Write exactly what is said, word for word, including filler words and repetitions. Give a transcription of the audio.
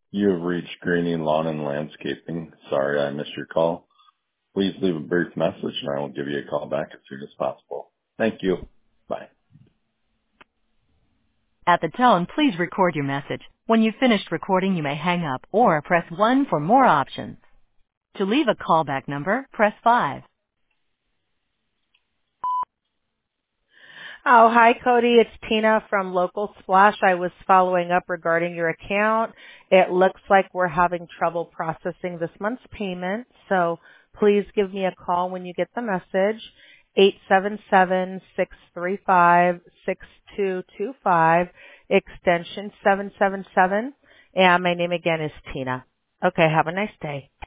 You have reached Greeny Lawn and Landscaping. Sorry I missed your call. Please leave a brief message and I will give you a call back as soon as possible. Thank you. Bye. At the tone, please record your message. When you've finished recording, you may hang up or press one for more options. To leave a callback number, press five. Oh, hi, Cody. It's Tina from Local Splash. I was following up regarding your account. It looks like we're having trouble processing this month's payment, so please give me a call when you get the message, eight seven seven, six three five, six two two five, extension seven seven seven, and my name again is Tina. Okay, have a nice day.